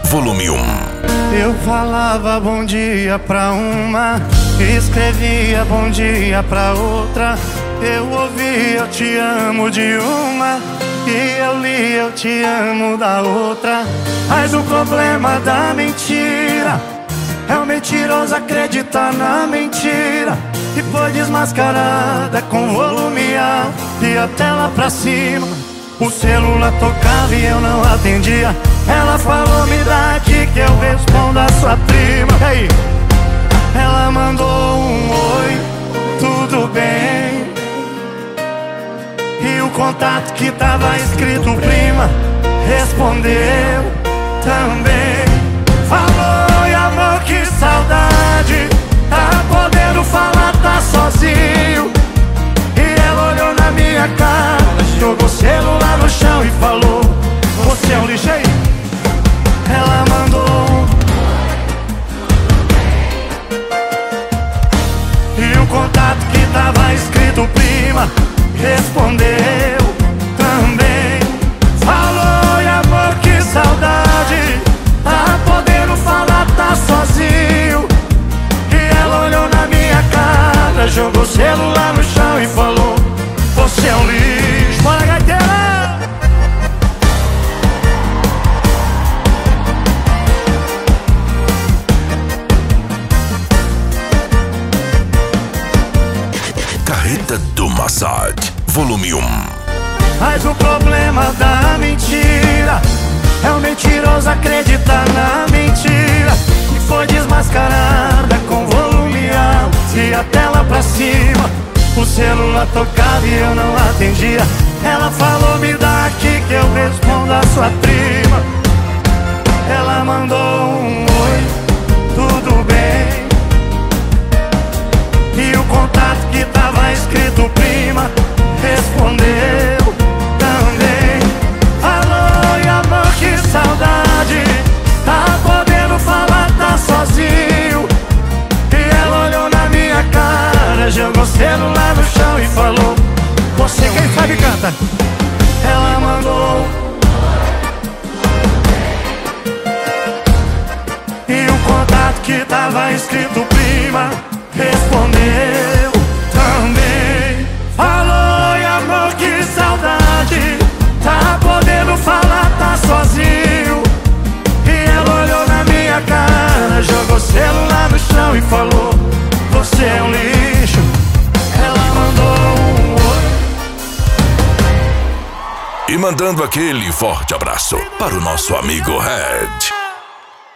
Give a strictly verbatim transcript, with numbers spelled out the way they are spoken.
volume um. Eu falava bom dia pra uma, escrevia bom dia pra outra. Eu ouvia eu te amo de uma, e eu li eu te amo da outra. Mas o problema da mentira é o mentiroso acreditar na mentira, e foi desmascarada com volume alto e a tela pra cima. O celular tocava e eu não atendia. Ela falou, me dá aqui que eu respondo a sua prima. E aí? Ela mandou um oi, tudo bem? E o contato que tava escrito prima respondeu também. Falou, e amor, que saudade, tá podendo falar, tá sozinho. E ela olhou na minha cara, jogou o celular no chão e falou, você é um lixo aí. Ela mandou, e o contato que tava escrito prima respondeu também. Falou, e amor, que saudade, tá podendo falar, tá sozinho. E ela olhou na minha cara, jogou o celular no chão e falou, você é um lixo. Bora, gaiteira! Carreta do Massad, volume um. Mas o problema da mentira é o mentiroso acreditar na mentira, e foi desmascarada com volume alto e a tela pra cima. O celular tocava e eu não atendia. Ela falou, me dá aqui que eu respondo a sua prima. Ela mandou um oi, tudo bem? E o contato que tava escrito prima respondeu também. Falou, e amor, que saudade, tá podendo falar, tá sozinho. E ela olhou na minha cara, jogou o celular no chão e falou, você quem sabe canta. Ela mandou, e o contato que tava escrito prima respondeu também. Falou, e amor, que saudade, tá podendo falar, tá sozinho. E ela olhou na minha cara, jogou o celular no chão e falou, você é um lixo. Ela mandou um oi, E mandando aquele forte abraço para o nosso amigo Red.